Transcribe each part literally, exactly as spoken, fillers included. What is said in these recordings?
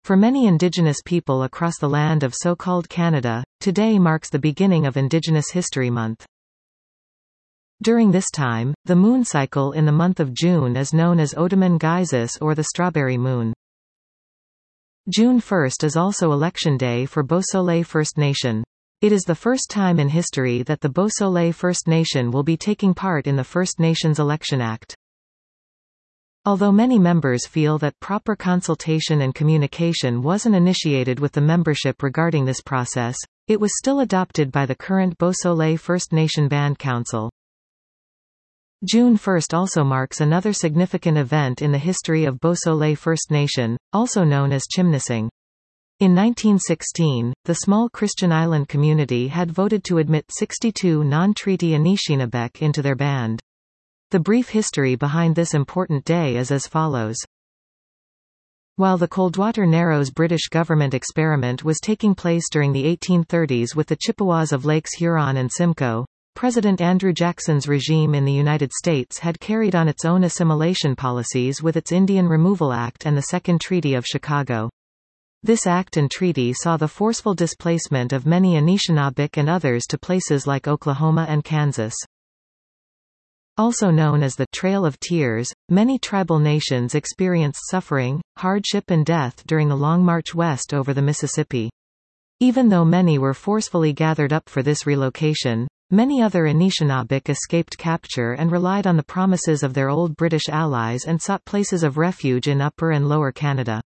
For many Indigenous people across the land of so-called Canada, today marks the beginning of Indigenous History Month. During this time, the moon cycle in the month of June is known as Odaman Gaisis or the Strawberry Moon. June first is also Election Day for Beausoleil First Nation. It is the first time in history that the Beausoleil First Nation will be taking part in the First Nations Election Act. Although many members feel that proper consultation and communication wasn't initiated with the membership regarding this process, it was still adopted by the current Beausoleil First Nation Band Council. June first also marks another significant event in the history of Beausoleil First Nation, also known as Chimnasing. In nineteen sixteen, the small Christian island community had voted to admit sixty-two non-treaty Anishinaabe into their band. The brief history behind this important day is as follows. While the Coldwater Narrows British government experiment was taking place during the eighteen thirties with the Chippewas of Lakes Huron and Simcoe, President Andrew Jackson's regime in the United States had carried on its own assimilation policies with its Indian Removal Act and the Second Treaty of Chicago. This act and treaty saw the forceful displacement of many Anishinaabe and others to places like Oklahoma and Kansas. Also known as the Trail of Tears, many tribal nations experienced suffering, hardship and death during the Long March west over the Mississippi. Even though many were forcefully gathered up for this relocation, many other Anishinaabe escaped capture and relied on the promises of their old British allies and sought places of refuge in Upper and Lower Canada.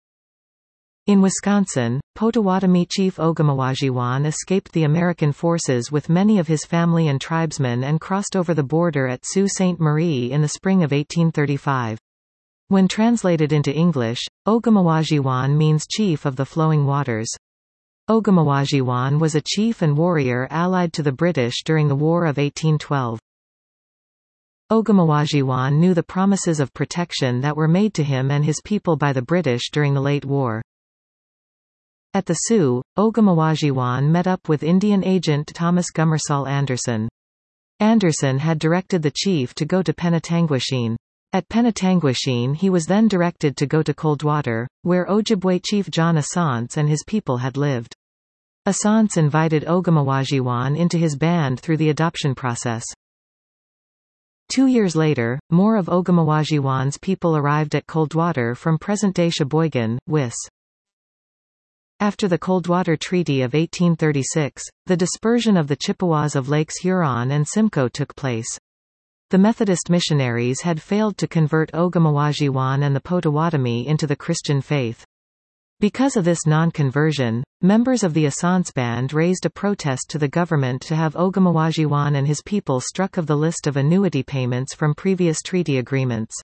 In Wisconsin, Potawatomi chief Ogimawajiwan escaped the American forces with many of his family and tribesmen and crossed over the border at Sault Ste. Marie in the spring of eighteen thirty-five. When translated into English, Ogimawajiwan means chief of the flowing waters. Ogimawajiwan was a chief and warrior allied to the British during the War of eighteen twelve. Ogimawajiwan knew the promises of protection that were made to him and his people by the British during the late war. At the Sioux, Ogimawajiwan met up with Indian agent Thomas Gummersall Anderson. Anderson had directed the chief to go to Penetanguishene. At Penetanguishene he was then directed to go to Coldwater, where Ojibwe chief John Assance and his people had lived. Assance invited Ogimawajiwan into his band through the adoption process. Two years later, more of Ogimawajiwan's people arrived at Coldwater from present-day Sheboygan, Wis. After the Coldwater Treaty of eighteen thirty-six, the dispersion of the Chippewas of Lakes Huron and Simcoe took place. The Methodist missionaries had failed to convert Ogimawajiwan and the Potawatomi into the Christian faith. Because of this non-conversion, members of the Assance Band raised a protest to the government to have Ogimawajiwan and his people struck of the list of annuity payments from previous treaty agreements.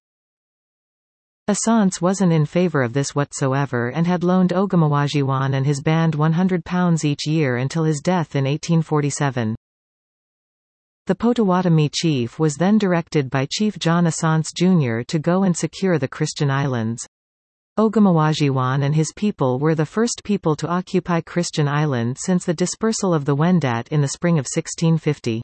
Assance wasn't in favor of this whatsoever and had loaned Ogimawajiwan and his band one hundred pounds each year until his death in eighteen forty-seven. The Potawatomi chief was then directed by Chief John Assance Junior to go and secure the Christian islands. Ogimawajiwan and his people were the first people to occupy Christian Island since the dispersal of the Wendat in the spring of sixteen fifty.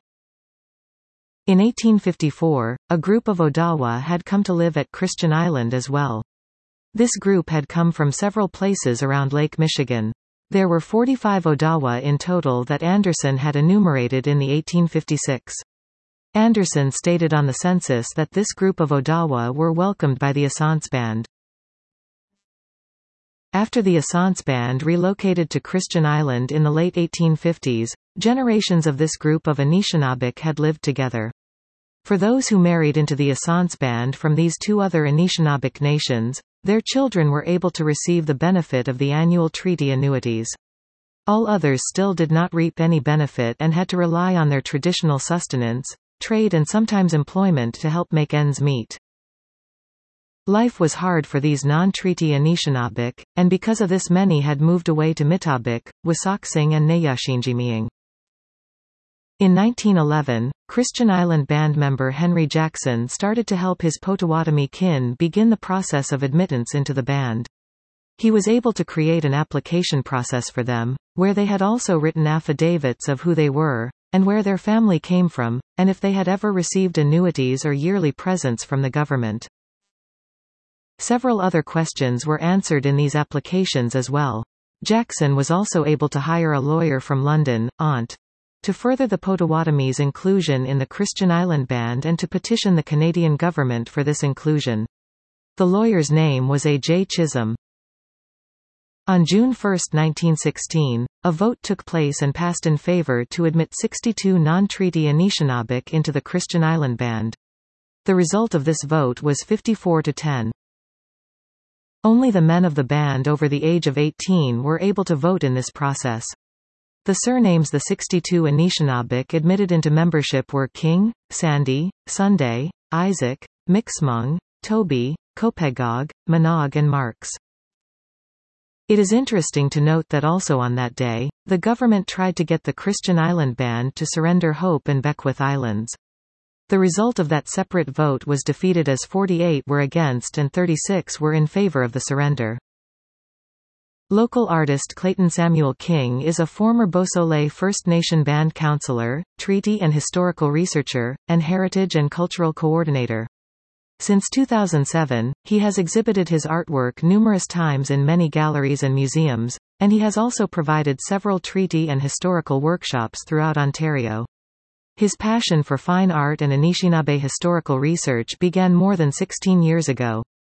In eighteen fifty-four, a group of Odawa had come to live at Christian Island as well. This group had come from several places around Lake Michigan. There were forty-five Odawa in total that Anderson had enumerated in the eighteen fifty-six. Anderson stated on the census that this group of Odawa were welcomed by the Assance Band. After the Assance Band relocated to Christian Island in the late eighteen fifties, generations of this group of Anishinaabe had lived together. For those who married into the Assance Band from these two other Anishinaabe nations, their children were able to receive the benefit of the annual treaty annuities. All others still did not reap any benefit and had to rely on their traditional sustenance, trade and sometimes employment to help make ends meet. Life was hard for these non-treaty Anishinaabe, and because of this many had moved away to Mitaabik, Wissaksing and Neyashinjimiang. In nineteen eleven, Christian Island band member Henry Jackson started to help his Potawatomi kin begin the process of admittance into the band. He was able to create an application process for them, where they had also written affidavits of who they were, and where their family came from, and if they had ever received annuities or yearly presents from the government. Several other questions were answered in these applications as well. Jackson was also able to hire a lawyer from London, Ont, to further the Potawatomis' inclusion in the Christian Island Band and to petition the Canadian government for this inclusion. The lawyer's name was A. J. Chisholm. On June first nineteen sixteen, a vote took place and passed in favor to admit sixty-two non-treaty Anishinaabeg into the Christian Island Band. The result of this vote was fifty-four to ten. Only the men of the band over the age of eighteen were able to vote in this process. The surnames the sixty-two Anishinaabeg admitted into membership were King, Sandy, Sunday, Isaac, Mixmung, Toby, Copegog, Manog and Marks. It is interesting to note that also on that day, the government tried to get the Christian Island Band to surrender Hope and Beckwith Islands. The result of that separate vote was defeated as forty-eight were against and thirty-six were in favor of the surrender. Local artist Clayton Samuel King is a former Beausoleil First Nation Band counselor, treaty and historical researcher, and heritage and cultural coordinator. Since two thousand seven, he has exhibited his artwork numerous times in many galleries and museums, and he has also provided several treaty and historical workshops throughout Ontario. His passion for fine art and Anishinaabe historical research began more than sixteen years ago.